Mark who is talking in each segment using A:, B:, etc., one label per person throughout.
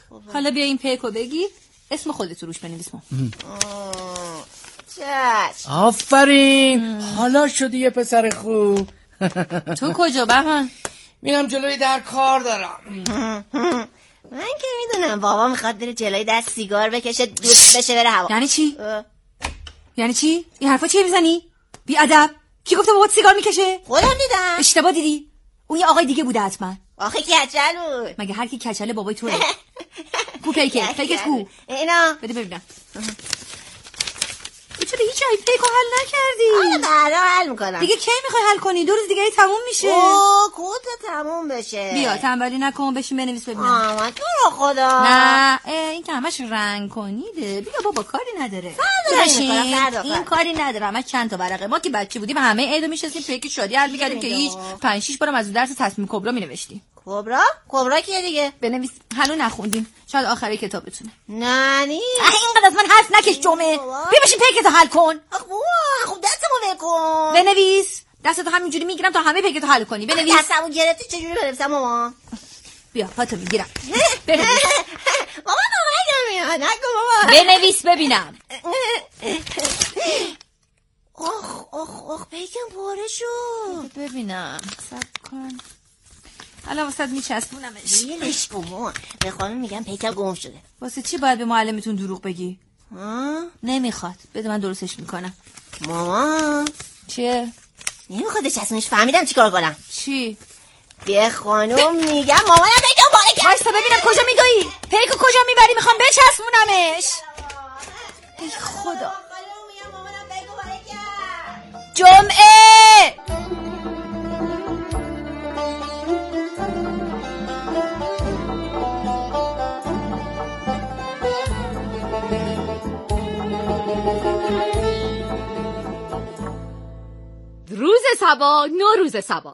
A: حالا بیا این پیکو بگیر، اسم خودت روش بنویس.
B: چشم.
C: آفرین. حالا شدی یه پسر خوب.
A: تو کجا بهمن؟
C: میرم جلوی در کار دارم.
B: من که میدونم بابا میخواد بره جلوی در سیگار بکشه دود بشه بره هوا.
A: یعنی چی؟ یعنی چی؟ این حرفا چیه میزنی؟ بی ادب. کی گفته بابات سیگار میکشه؟
B: خودم دیدم.
A: اشتباه دیدی. اون یه آقای دیگه بوده حتما.
B: آخه کچل بود.
A: مگه هر کی کچله بابای توه؟ کو پیکت کو؟
B: اینا
A: بده ببینم. تو به هیچ جایی پیکو حل نکردی.
B: حالا بعدا حل میکنم.
A: دیگه کی میخوای حل کنی؟ 2 روز دیگه تموم میشه.
B: کود تموم بشه.
A: بیا تنبلی نکن، بشین بنویس ببینم.
B: من تو رو خدا.
A: نه این که همش رنگ کنیده. بیا بابا کاری نداره. بشین. این کاری نداره. همش چند تا ورقه. ما که بچه بودیم همه عیدو میشستیم پیک شادی حل میکردیم که هیچ 5-6 بارم از درس تصمیم کبرا مینوشتیم.
B: کبرا کیه دیگه؟
A: بنویس. هنوز نخوندیم. شاید آخری کتابتونه.
B: نه
A: اینقدر از من حرف نکش جمعه. بیا بشین پیکتو حل کن.
B: خب دستمو بکن.
A: بنویس. دستتو همینجوری میگیرم تا همه پیکتو حل کنی. بنویس.
B: دستمو گرفتی چجوری بنویسم مامان؟
A: بیا پاتو میگیرم. بنویس.
B: مامان نمیاد. نگو بابا.
A: بنویس ببینم.
B: اخ پیکم پاره شد.
A: ببینم. صبر کن. الان واسه میچسبونمش.
B: ولش کن مامان. به خانم میگم پیکم گم شده.
A: واسه چی باید به معلمتون دروغ بگی؟ نمیخواد. بده من درستش میکنم.
B: مامان
A: چیه؟
B: نمیخواد چسبونش. فهمیدم چیکار کنم.
A: چی؟
B: به خانم میگم مامانم پیکم پاره کرد.
A: واسه ببینم کجا میدوی؟ پیکو کجا میبری؟ میخوام بچسبونمش. ای خدا. جمعه
D: روز صبا نوروز صبا.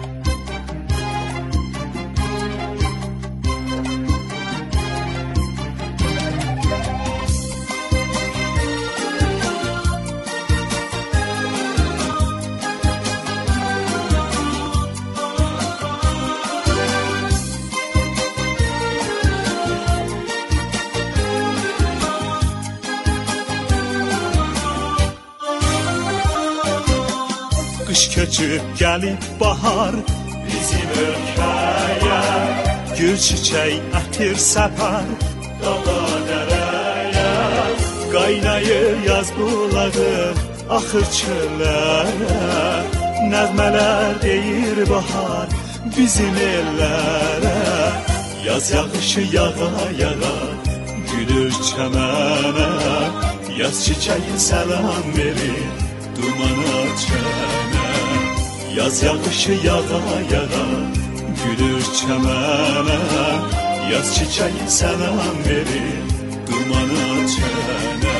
E: Kış keçib gəlib bahar bizim ölkəyə, gül çiçək ətir səpər dala dərəyə, qaynayır yaz bulağı axır çöllərə, nəğmələr deyir bahar bizim ellərə, yaz yağışı yağa yağa gülür çəmənə, yaz çiçəyi səlam verir dumana çənə, yaz yağışı yağa yağa gülür çəmənə, yaz çiçəyi səlam verir dumana çənə.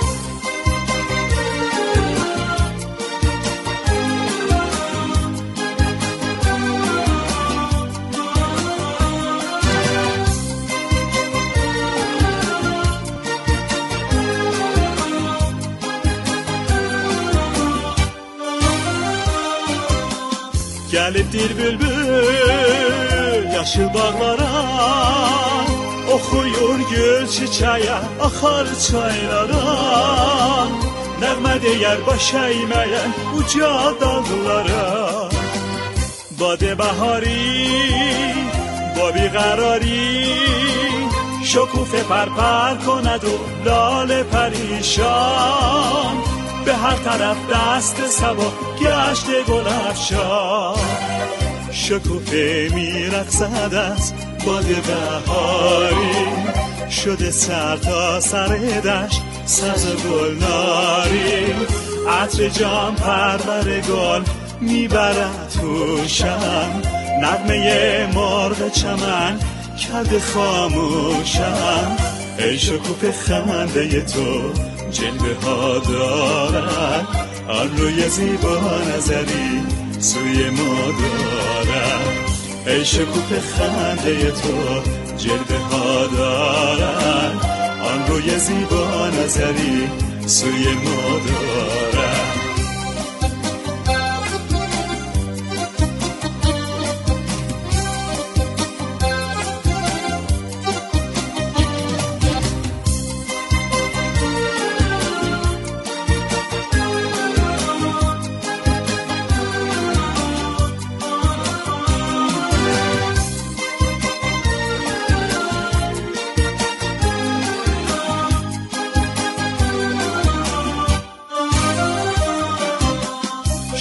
E: Gəlibdir bülbül yaşıl bağlara, oxuyur gül çiçəyə, axar çaylara, nəğmə deyər baş əyməyə uca dağlara. Badə bahari, با بیقراری شکوفه پرپر کند و لاله پریشان، به هر طرف دست صبا گشت گل افشان، شکوفه میرقصد از باد بهاری، شده سر تا سر دشت سبز گلناری، عطر جام پرور گل میبرد توشم، نغمه مرغ چمن کرده خاموشم، ای شکوفه خنده تو جلوه ها دارد، آن روی زیبا نظری سوی ما دارد، ای شکوفه خنده تو جلوه ها دارد، آن روی زیبا نظری سوی ما دارد.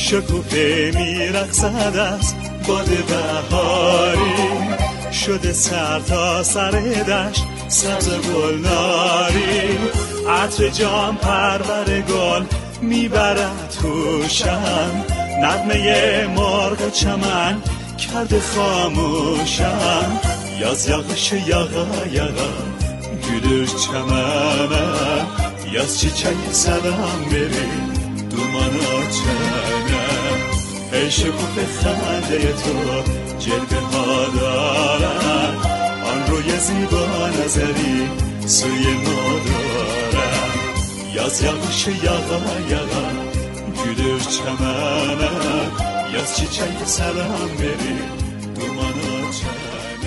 E: شکوفه میرقصد از باد بهاری شده سر تا سر دشت سبز گلناری عطر جام پرور گل میبرد توشم نغمه مرغ چمن کرده خاموشم yaz yağışı yağa yağa gülür çemene yaz çiçeği selam verir dumana çene ey şekufe خنده تو جلوه ها دارد آن روی زیبا نظری سوی ما دارد yaz yağışı yağa yağa gülür çemene yaz çiçeği selam verir dumana çene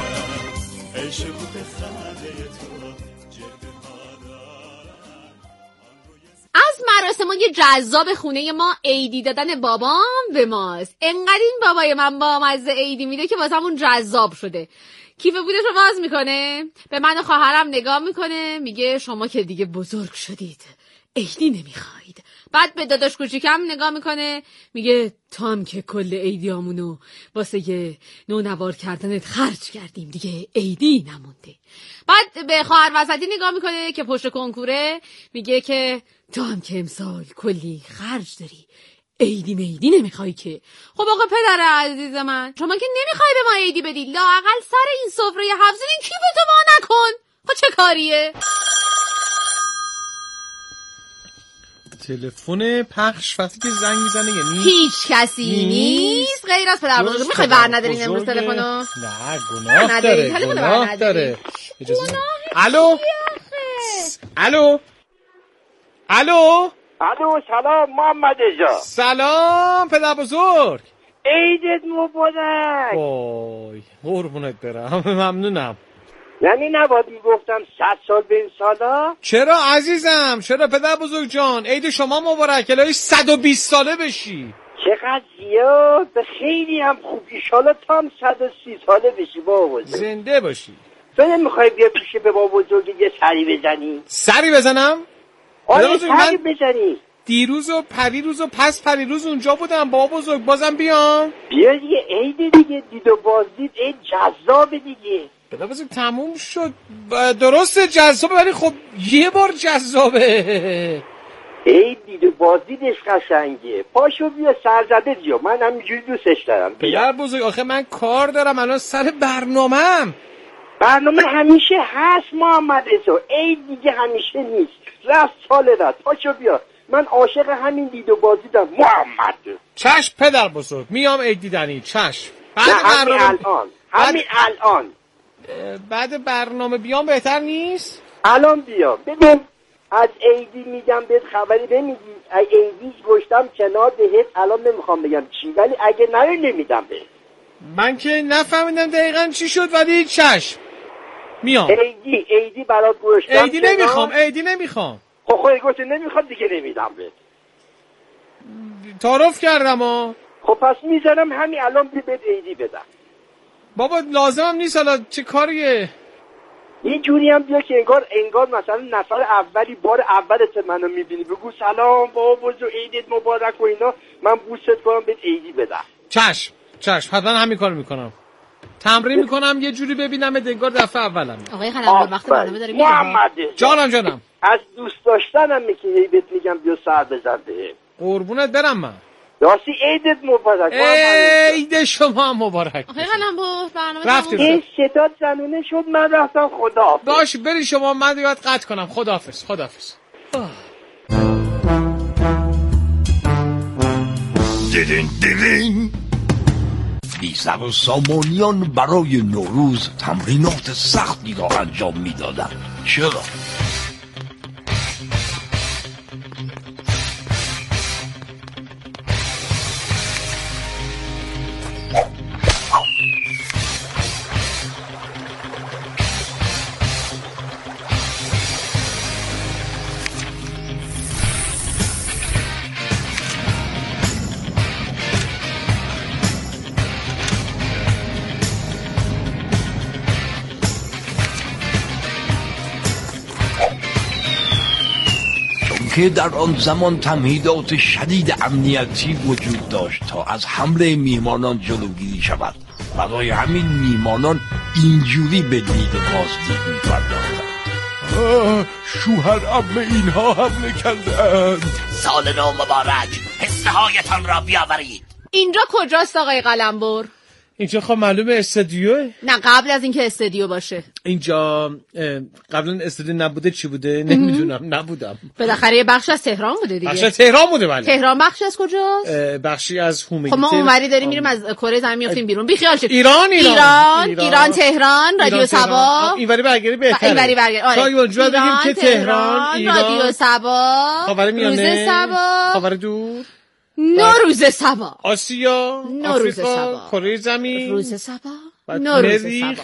D: از مراسمای جذاب خونه ما عیدی دادن بابام به ماست. انقدر این بابای من با مزه عیدی میده که واسمون جذاب شده. کیف بودش رو باز میکنه، به من و خواهرم نگاه میکنه، میگه شما که دیگه بزرگ شدید عیدی نمیخواید. بعد به داداش کوچیکم نگاه میکنه، میگه تو هم که کل عیدیامونو واسه یه نونوار کردنت خرج کردیم دیگه عیدی نمونده. بعد به خواهر وسطی نگاه میکنه که پشت کنکوره، میگه که تو هم که امسال کلی خرج داری عیدی نمیخوای که. خب آقا پدر عزیز من، شما که نمیخوای به ما عیدی بدی، لااقل سر این سفره حفظین کیفتو وا نکن. خب چه کاریه؟
F: تلفن پخش وقتی که زنگ میزنه یعنی
D: هیچ کسی نیست غیر از پدر بزرگ. میخوای ور ندارین امروز تلفنو؟
F: نه گناه داره. الو
G: سلام محمد جان.
F: سلام پدر بزرگ،
G: عیدت مبارک.
F: وای قربونت برم. ممنونم.
G: یعنی نباید میگفتم 100 سال به این سالا؟
F: چرا عزیزم، چرا پدر بزرگ جان؟ عید شما مبارک، الهی 120 ساله بشی.
G: چقدر زیاد، خیلی هم خوب. ایشالا تا هم 130 ساله بشی بابا بزرگ.
F: زنده باشی.
G: تو نمیخوای بیا پیش به بابا بزرگ یه سری بزنی؟
F: سری بزنم؟
G: آره سری بزنی.
F: دیروز و پریروز و پس پریروز اونجا بودم بابا بزرگ، بازم بیام؟
G: بیا دیگه، عید دیگه، دید و بازدید عید جذابه دیگه.
F: پدر بزرگ تموم شد. درسته جذابه ولی خب یه بار جذابه.
G: عید دید و بازدیدش قشنگه. پاشو بیا سرزده بیا، من همینجوری دوستش دارم.
F: پدر بزرگ آخه من کار دارم الان سر برنامه
G: همیشه هست محمد رضا، عید دیگه همیشه نیست. رفت سال رفت. پاشو بیا، من عاشق همین دید و بازدیدم محمد.
F: چشم پدر بزرگ، میام عید دیدنی. چشم.
G: همین الان
F: بعد برنامه بیام بهتر نیست؟
G: الان بیا ببین، از عیدی میگم بهت خبری نمیدی. عیدی گشتم کنار بهت، الان نمیخوام بگم چی، ولی اگه نری نمیدم بهت.
F: من که نفهمیدم دقیقا چی شد ولی چشم میام.
G: عیدی برات گشتم.
F: عیدی نمیخوام.
G: خب خودت گفتی نمیخواد دیگه، نمیدم بهت.
F: تعارف کردم ها.
G: خب پس میذارم همین الان بهت عیدی بدم.
F: بابا لازمم نیست، حالا چه کاریه؟
G: یه جوری هم بیا که انگار مثلا نفر اولی بار اولت منو میبینی، بگو سلام بابا بزرگ عیدت مبارک و اینا، من بوست کنم بهت عیدی بدم.
F: چشم حتما همین کارو میکنم. تمرین میکنم یه جوری ببینم انگار دفعه اولم.
D: آقای خلنبر وقت برنامه داره میره.
G: محمد
F: جانم
G: از دوست داشتنم میگی بهت میگم بیا سر بزن به.
F: قربونت برم من.
G: راستی عیدت مبارک.
F: عید شما هم مبارک.
D: آخه قلمبر برنامه
F: رفتیم.
G: این ستاد زنونه شد، من رفتم. خداحافظ.
F: باش بری شما، من دیگه قطع کنم. خداحافظ.
H: دیدین بیزر و سامانیان برای نوروز تمرینات سختی را انجام میدادند. چرا؟ اینکه در آن زمان تمهیدات شدید امنیتی وجود داشت تا از حمله میهمانان جلوگیری شود. برای همین میهمانان اینجوری به دید و بازدید می‌پرداختند.
F: شوهر عمه اینها حمله کردند.
I: سال نو مبارک، حسهایتان را بیاورید.
D: اینجا کجاست آقای قلمبر؟
F: اینجا خب معلومه استودیوه.
D: نه قبل از اینکه استودیو باشه.
F: اینجا قبلا استودیو نبوده چی بوده؟ نمیدونم، نبودم.
D: بالاخره یه بخش از تهران بوده دیگه.
F: بخش از تهران بوده بله.
D: تهران بخشی از کجاست؟
F: بخشی از هومگی.
D: خب ما اونوری داریم میریم از کره زمین میافتیم بیرون. بی خیال شید.
F: ایران
D: تهران، رادیو صبا.
F: اینوری برگردی بهتره.
D: اینوری برگردی. آره.
F: تا اونجا بگیم که تهران، ایران،
D: رادیو صبا،
F: خاورمیانه،
D: روز صبا،
F: خاور دور،
D: نوروز صبا،
F: آسیا،
D: نوروز
F: آفریقا،
D: صبا،
F: کره زمین،
D: روز صبا، نوروز صبا.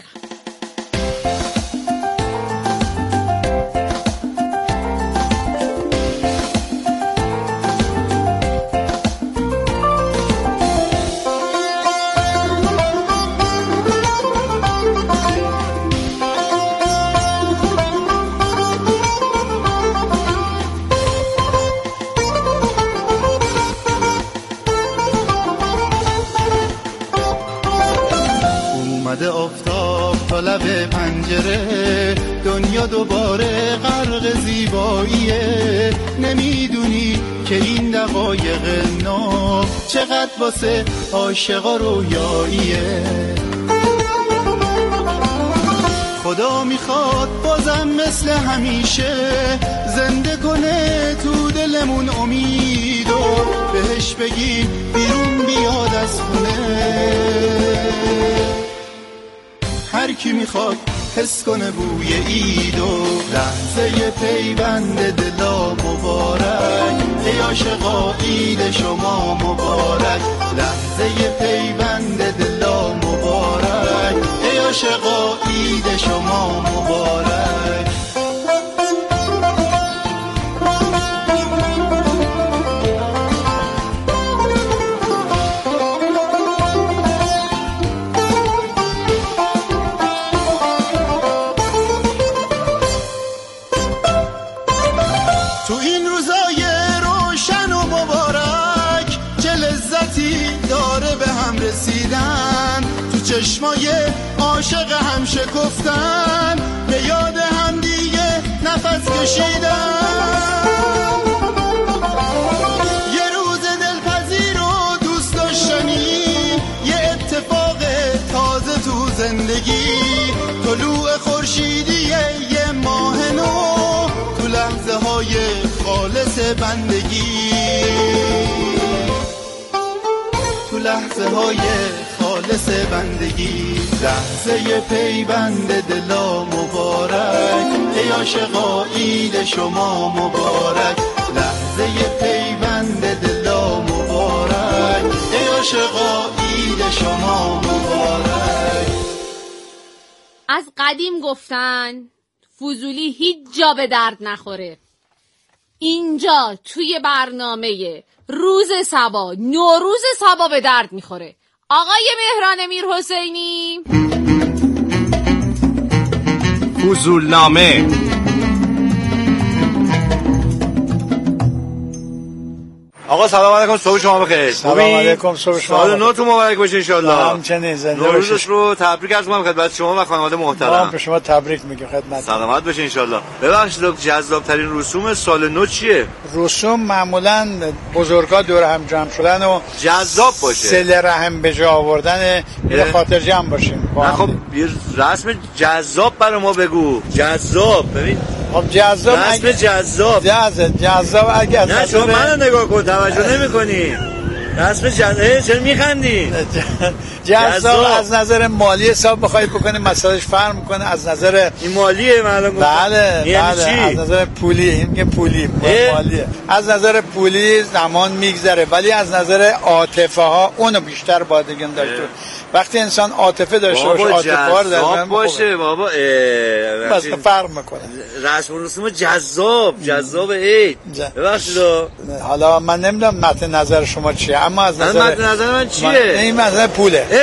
J: آفتاب تا لب پنجره، دنیا دوباره غرق زیباییه. نمیدونی که این دقایق نو چقدر واسه عاشقا رویاییه. خدا میخواد بازم مثل همیشه زنده کنه تو دلمون امید و بهش بگی بیرون بیاد از خونه. هر کی میخواد حس کنه بوی عید و لحظه پیوند دلا مبارک. ای عاشقا عید شما مبارک، لحظه پیوند دلا مبارک. ای عاشقا عید شما مبارک. چشمای عاشق هم شکفتن، به یاد هم دیگه نفس کشیدن. یه روز دلپذیر و دوست داشتنی، یه اتفاق تازه تو زندگی. طلوع خورشیدی یه ماه نو تو لحظه های خالص بندگی. تو لحظه های خالص بندگی، لحظه پیوند دلا مبارک. ای عاشقا عید شما مبارک، لحظه پیوند دلا مبارک. ای عاشقا عید شما مبارک.
D: از قدیم گفتن فضولی هیچ جا به درد نخوره. اینجا توی برنامه روز صبا، نوروز صبا به درد میخوره. آقای مهران میرحسینی،
K: فضولنامه. آقا سلام علیکم، صبح شما بخیر.
C: سلام علیکم، صبح شما
K: سال نو تو مبارک باشه ان شاء الله.
C: همچنین زنده باشید.
K: نوروزش رو تبریک عرض می‌کنم خدمت شما و خانواده محترم.
C: ما به شما تبریک میگم خدمت.
K: سلامت باشه ان شاء الله. ببخشید جذاب ترین رسوم سال نو چیه؟
C: رسوم معمولاً بزرگا دور هم جمع شدن و
K: جذاب باشه.
C: صله رحم به جا آوردن، به خاطر جمع باشیم.
K: خب یه رسم جذاب برای ما بگو. جذاب ببین.
C: خب جذاب
K: رسم
C: جذاب اگه
K: نه شما منو نگاه کن، توجه نمی‌کنی. رسم چرا میخندی؟
C: جذاب از نظر مالی حساب بخوای بکنی مسئلهش فرق میکنه. از نظر
K: این مالیه معلوم گفتم.
C: بله از نظر پولی، این میگه پولی مالیه. از نظر پولی زمان میگذره، ولی از نظر عاطفه ها اونو بیشتر باید نگه داشت. وقتی انسان عاطفه داشته باشه، عاطفه رو در
K: باشه بابا
C: بس فرق میکنه.
K: رسم و رسوم جذاب عید. ببخشید
C: حالا من نمیدونم متن نظر شما چیه، اما از نظر
K: من چیه؟
C: این مثلا پوله.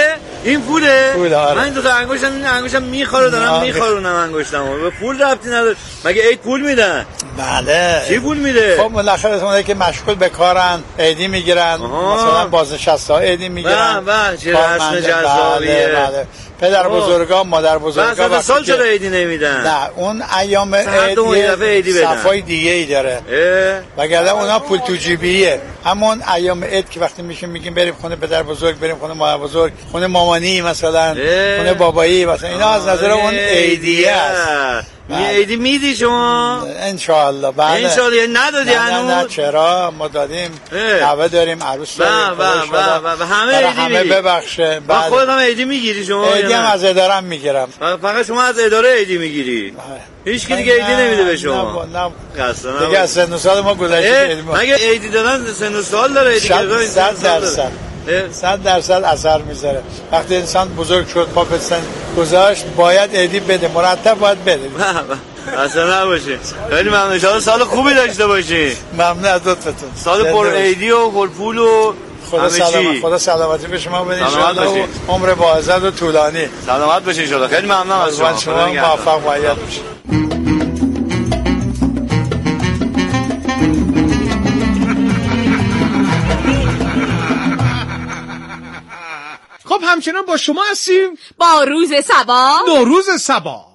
K: این پوله؟
C: پوله آره.
K: من 2 تا انگشتم میخوره دارم میخورونم انگشتمو. به پول ربطی نداره. مگه عید پول میدن؟
C: بله.
K: چی پول میده؟
C: خب بالاخره اونایی که مشغول به کارن عیدی میگیرن. مثلا بازنشسته ها عیدی میگیرن.
K: بله چه رسم جذابیه.
C: بله. پدر بزرگا مادر بزرگا
K: وقتی سال چرا عیدی نمیدن؟
C: نه اون ایام عید صفای دیگه ای داره. وگرنه اونا پول تو جیبیه. همون ایام عید که وقتی میگیم بریم خونه پدر بزرگ، بریم خونه مادر بزرگ، خونه مامانی مثلا، خونه بابایی مثلا، اینا از نظر اون عیدیه است.
K: یه عیدی میدی شما؟
C: انشاءالله. بله
K: انشاءالله. یعنی ندادی هنوز؟
C: نه چرا ما دادیم. دعوه داریم، عروس داریم.
K: و همه عیدی
C: همه ببخشه.
K: و خودت هم عیدی میگیری شما؟
C: عیدی هم از اداره میگیرم.
K: فقط شما از اداره عیدی میگیری؟ هیچ کی دیگه عیدی نمیده به شما؟
C: نه دیگه از سن و سال ما گذشته.
K: مگه عیدی دادن سن و سال داره؟ عیدی
C: دادن 100% اثر میذاره. وقتی انسان بزرگ شد پا به سن گذاشت باید عیدی بده، مرتب باید بده.
K: اصلا نباشه. خیلی ممنون. ان شاءالله سال خوبی داشته باشی.
C: ممنون از لطفتون.
K: سال پر عیدی و پر پول و
C: خدا سلامتی به شما بده ان شاءالله. عمر باعزت و طولانی.
K: سلامت باشین ان شاءالله. خیلی ممنون از
C: شما. موفق و عیاد باشید.
F: خب همچنان با شما هستیم
D: با روز صبا،
F: نوروز صبا.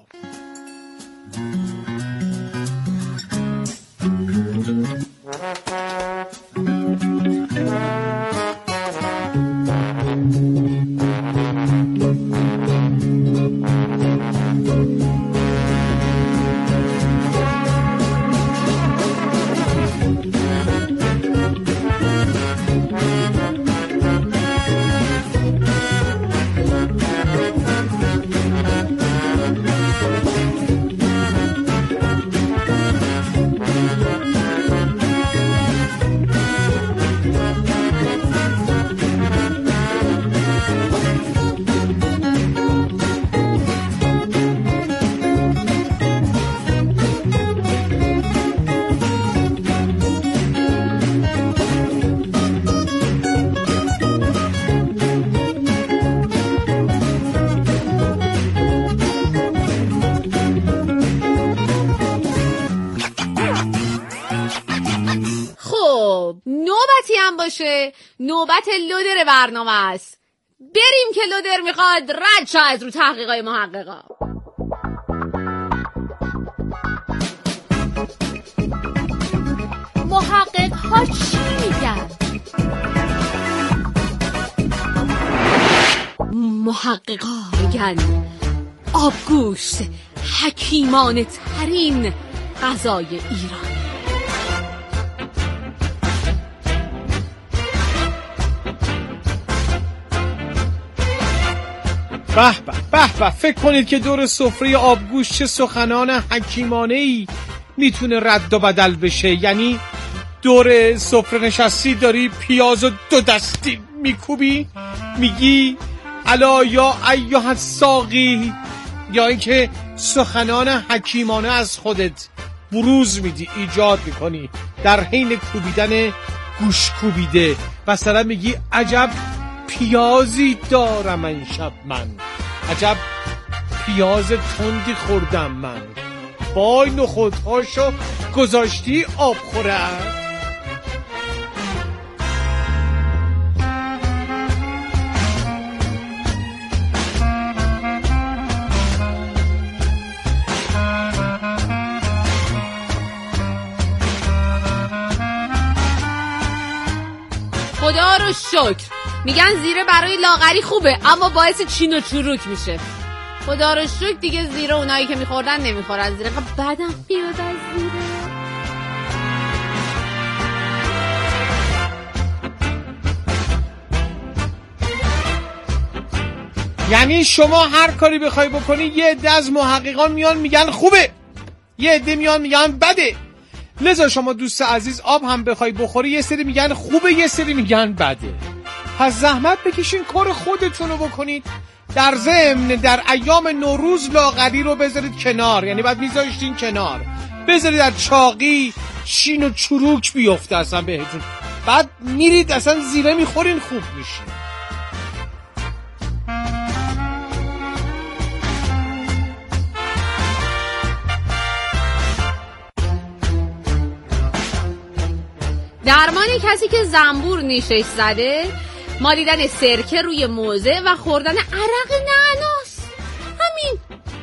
D: باشه نوبت لودر برنامه است. بریم که لودر میخواد رد شه از رو تحقیقای محققا. محقق ها چی میگن؟ محقق ها میگن آبگوشت حکیمانه ترین غذای ایران.
F: به فکر کنید که دور سفره آبگوشت چه سخنان حکیمانه‌ای میتونه رد و بدل بشه. یعنی دور سفره نشستی داری پیاز و 2 دستی میکوبی میگی الا یا ایها الساقی، یا اینکه سخنان حکیمانه از خودت بروز میدی، ایجاد میکنی در حین کوبیدن گوش کوبیده. مثلا میگی عجب پیازی دارم این شب من، عجب پیاز تندی خوردم من، وای نخودهاشو گذاشتی آب خورد.
D: خدا رو شکر میگن زیره برای لاغری خوبه اما باعث چین و چروک میشه. خدا رو شکر دیگه زیره اونایی که میخوردن نمیخورن زیره. بدم بیاد از زیره.
F: یعنی شما هر کاری بخوای بکنی یه عده از محققان میان میگن خوبه، یه عده میان میگن بده. لذا شما دوست عزیز آب هم بخوای بخوری یه سری میگن خوبه یه سری میگن بده. پس زحمت بکشین کار خودتون رو بکنید. در ضمن در ایام نوروز لاغری رو بذارید کنار، یعنی بعد میذاشتین کنار، بذارید در چاقی چین و چروک بیفته اصلا بهتون، بعد میرید اصلا زیره میخورین خوب میشین.
D: درمان کسی که زنبور نیشش زده مالیدن سرکه روی موزه و خوردن عرق نعناس. همین.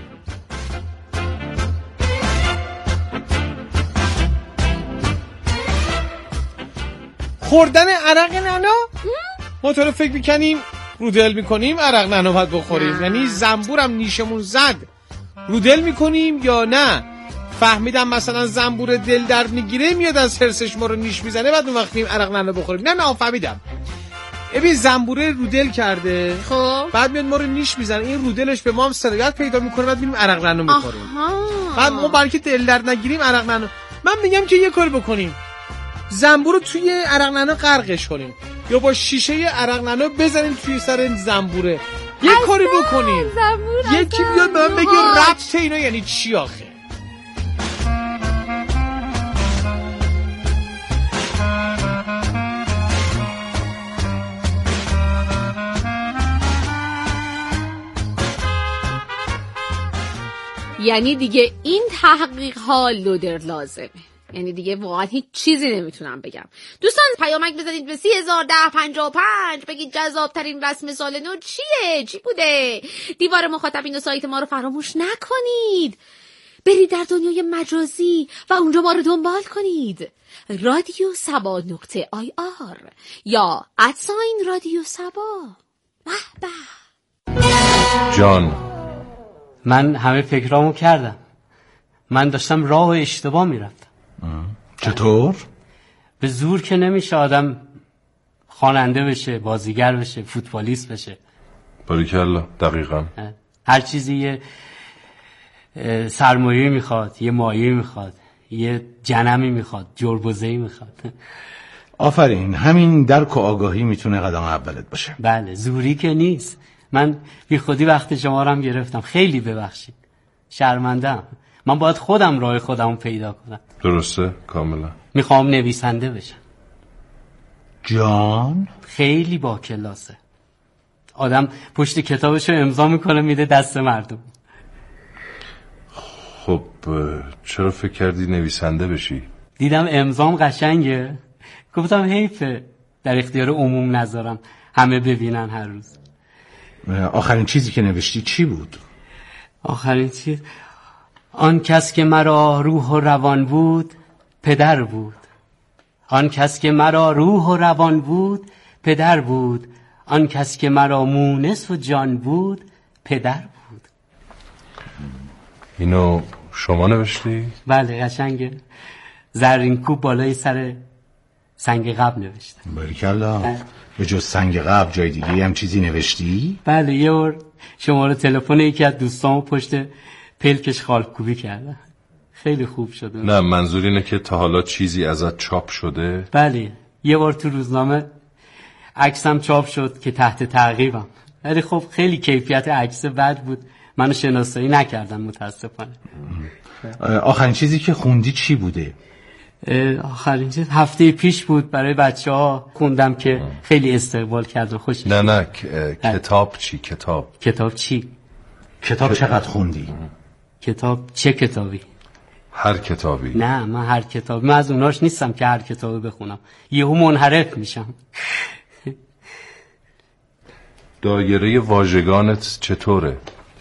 F: خوردن عرق نعنا؟ ما تو رو فکر میکنیم رودل میکنیم عرق نعنا باید بخوریم، یعنی زنبورم نیشمون زد رودل میکنیم یا نه؟ فهمیدم مثلا زنبور دل درد میگیره میاد از حرسش ما رو نیش میزنه بعد اون وقت میگیم عرق نعنا بخوریم. نه فهمیدم. ببین زنبوره رودل کرده،
D: خب
F: بعد میاد ما رو نیش میزنه، این رودلش به ما هم سرایت پیدا میکنه، بعد میریم عرق نعنا میخوریم. بعد ما برای که دل درد نگیریم عرق نعنا. من میگم که یه کاری بکنیم، زنبور رو توی عرق نعنا غرقش کنیم یا با شیشه عرق نعنا بزنیم توی سر زنبوره. یه کاری بکنیم، یکی بیاد به من بگه ربط اینا یعنی چی آخه.
D: یعنی دیگه این تحقیق ها لودر لازمه، یعنی دیگه واقعا هیچ چیزی نمیتونم بگم. دوستان پیامک بزنید به 301055 بگید جذاب ترین رسم سال نو چیه؟ چی بوده؟ دیوار مخاطبین و سایت ما رو فراموش نکنید. برید در دنیای مجازی و اونجا ما رو دنبال کنید. رادیو سبا .ir یا @رادیو سبا. به
L: جان،
M: من همه فکرامو کردم. من داشتم راه اشتباه میرفتم.
L: چطور؟
M: به زور که نمیشه آدم خواننده بشه، بازیگر بشه، فوتبالیست بشه.
L: باریکلا، دقیقاً.
M: هر چیزی یه سرمایه میخواد، یه مایه میخواد، یه جنمی میخواد، جربوزه‌ای میخواد.
L: آفرین، همین درک و آگاهی میتونه قدم اولت باشه.
M: بله، زوری که نیست. من بی خودی وقت شما رو هم گرفتم، خیلی ببخشید، شرمندم. من باید خودم راه خودم پیدا کنم.
L: درسته، کاملا.
M: میخوام نویسنده بشم.
L: جان؟
M: خیلی با کلاسه. آدم پشت کتابشو امضا میکنه میده دست مردم.
L: خب چرا فکر کردی نویسنده بشی؟
M: دیدم امضام قشنگه، گفتم حیفه در اختیار عموم نذارم همه ببینن هر روز.
L: آخرین چیزی که نوشتی چی بود؟
M: آخرین چیز آن کس که مرا روح و روان بود پدر بود. آن کس که مرا روح و روان بود پدر بود. آن کس که مرا مونس و جان بود پدر بود.
L: اینو شما نوشتی؟
M: بله، قشنگه. زرین کوب بالای سر سنگ قبر نوشتم.
L: باریکلا. به جز سنگ قبر جای دیگه هم چیزی نوشتی؟
M: بله، یه بار شماره تلفن یکی از دوستامو پشت پلکش خالکوبی کردم. خیلی خوب شده.
L: نه، منظور اینه که تا حالا چیزی ازت چاپ شده؟
M: بله، یه بار تو روزنامه عکسم چاپ شد که تحت تعقیبم، ولی خب خیلی کیفیت عکس بد بود، منو شناسایی نکردم متاسفانه.
L: آخرین چیزی که خوندی چی بوده؟
M: آخرین چیز هفته پیش بود، برای بچه‌ها خوندم که خیلی استقبال کرد و خوش.
L: نه کتاب چی؟
M: کتاب چی؟
L: کتاب چقدر خوندی؟
M: کتاب چه کتابی؟
L: هر کتابی.
M: نه، من هر کتابی، من از اوناش نیستم که هر کتابی بخونم، یهو منحرف میشم.
L: دایره واژگانت چطوره؟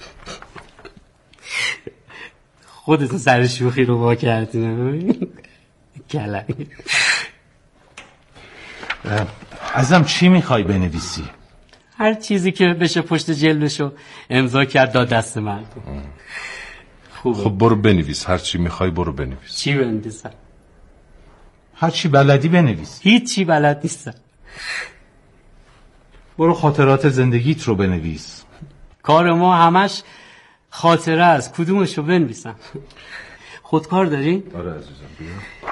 M: خودت سر شوخی رو وا کردی. کلنگ.
L: ازم چی میخوای بنویسی؟
M: هر چیزی که بشه پشت جلدشو امضا کرد داد دست مردم. خوبه.
L: خب برو بنویس، هر چی میخوای برو بنویس.
M: چی بنویسم؟
L: هر چی بلدی بنویس.
M: هیچ چی بلد نیستم.
L: برو خاطرات زندگیت رو بنویس.
M: کار ما همش خاطره است، کدومشو بنویسم؟ خودکار داری؟
L: آره عزیزم، بیا.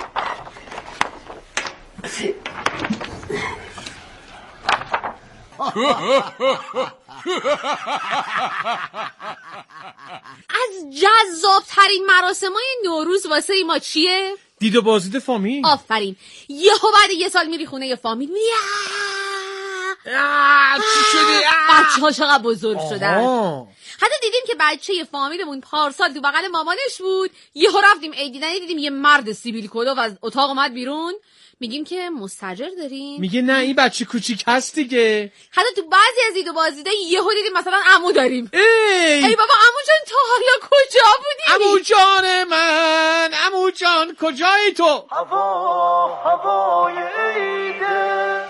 D: از جذابترین مراسمای نوروز واسه ما چیه؟
F: دید و بازدید فامیل.
D: آفرین. یهو بعد یه سال میری خونه یه فامیل، میری
F: چی شدی؟
D: بچه‌ها چقدر بزرگ شدن. حتی دیدیم که بچه فامیلمون پارسال تو بغل مامانش بود، یهو رفتیم عیدیدنی دیدیم یه مرد سیبیل کلاه از اتاق اومد بیرون. میگیم که مستاجر دارین؟
F: میگه نه این بچه کوچیک هست دیگه.
D: حتی تو بعضی از دید و بازدیده یهو دیدیم مثلا عمو داریم. ای بابا عمو جان تو حالا کجا بودی؟
F: عمو جان من، عمو جان کجایی تو؟
J: هوای عیده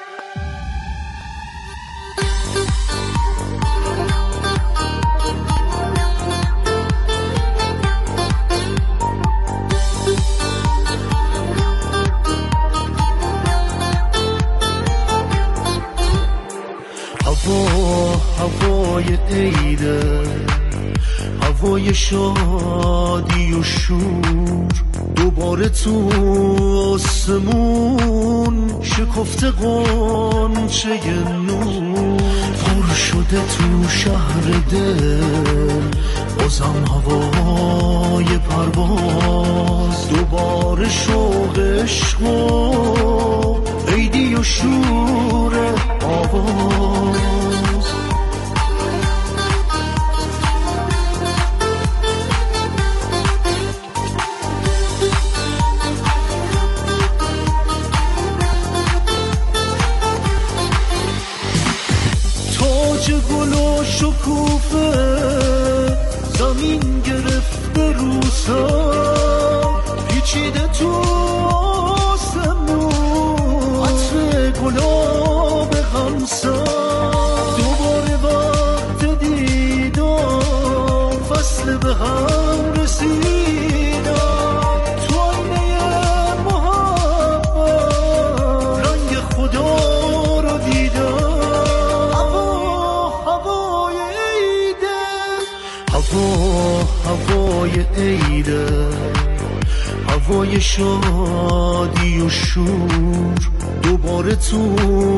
J: هوای عیده، هوای شادی و شور، دوباره تو آسمون شکفته غنچه نور، پر شده تو شهر دل بازم هوای پرواز، دوباره شوق عشق و عیدی و شور آواز. تاج گل و شکوفه زمین گرفته رو سر، پیچیده تو آسمون عطر گلاب غمسر، دوباره وقت دیدار فصل به هم رسیدن، تو آینه محبت رنگ خدا رو دیدن. هوای عیده، هوای شادی و شور، دوباره تو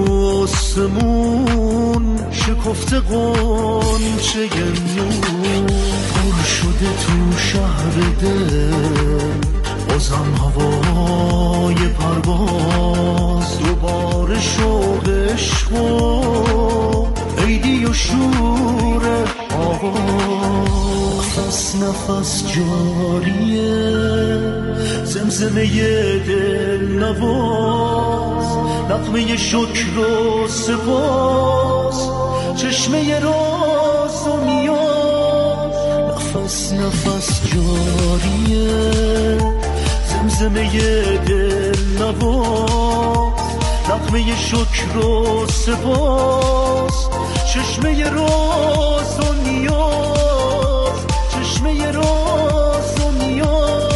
J: آسمون شکفته غنچه نور، پر شده تو شهر دل بازم هوای پرواز، دوباره شوق عشق و عیدی و شور آواز. نفس نفس جاریه زمزمه دل نواز، نغمه شکر و سپاس، چشمه راز و نیاز. نفس نفس جاریه زمزمه دل نواز، نغمه شکر و سپاس، چشمه راز و نیاز، چشمه راز و نیاز.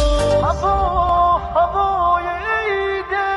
J: هوای عیده.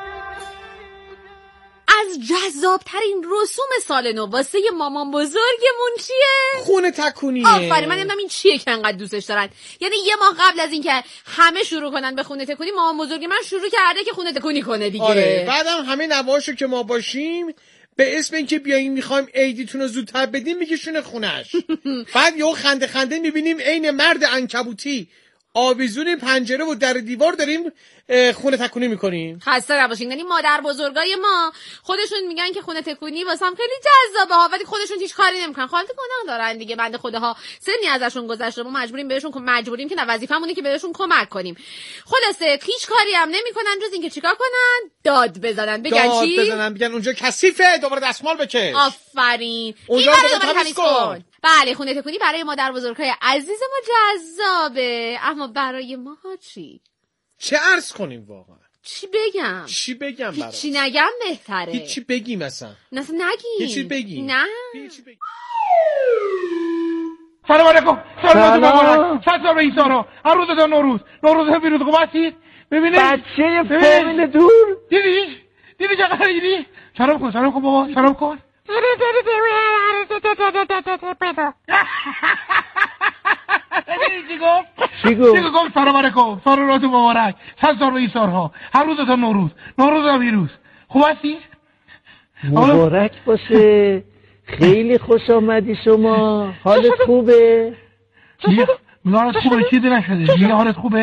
D: از جذابترین رسوم سال نو واسه مامان بزرگمون چیه؟
F: خونه تکونیه.
D: آفرین، من نمیدونم این چیه که انقدر دوستش دارن. یعنی یه ماه قبل از اینکه همه شروع کنن به خونه تکونی، مامان بزرگ من شروع کرده که خونه تکونی کنه دیگه.
F: آره، بعدم همه نواشو که ما باشیم به اسم اینکه بیاین میخوایم عیدیتون رو زودتر بدیم میکشونه خونش. بعد یهو خنده خنده میبینیم عین مرد عنکبوتی آویزون پنجره و در دیوار داریم خونه تکونی میکنیم.
D: خسته نباشین. یعنی مادر بزرگای ما خودشون میگن که خونه تکونی واسم خیلی جذابه ها، ولی خودشون هیچ کاری نمیکنن. خالت گناه دارن دیگه، بنده خداها سنی ازشون گذشته، ما مجبوریم که وظیفمونه که بهشون کمک کنیم. خلاصه هیچ کاری هم نمیکنن جز اینکه چیکار کنن؟ داد بزنن. بگن چی؟
F: بگن اونجا کثیفه، دوباره دستمال بکش.
D: آفرین.
F: اونجا دوباره تمیز کن.
D: بله، خونه تکونی برای مادر بزرگای عزیز ما جذابه، اما برای ما چی؟
F: چه عرض کنیم واقعا؟
D: چی بگم؟
F: چی بگم برات؟
D: هیچی نگم بهتره.
F: هیچی بگیم مثلا؟
D: نه نگیم.
F: هیچی بگیم؟
D: نه.
N: سلام علیکم. سلام مبارک. صد سال به این سارا. هر روز تا نوروز پیروز خوب هستید؟ ببینید
O: بچه فامیل دور
N: دیدی چقدر دیدی؟ سلام کن بابا، سلام کن. چی گفت؟ سلام علیکم. سال تو مبارک. صد سال به این سارها. هر روز تا نوروز تا پیروز. خوب هستی؟
O: مبارک باشه. خیلی خوش آمدی شما. حالت خوبه؟
N: حالت خوبه؟ چیزی نشده. حالت خوبه؟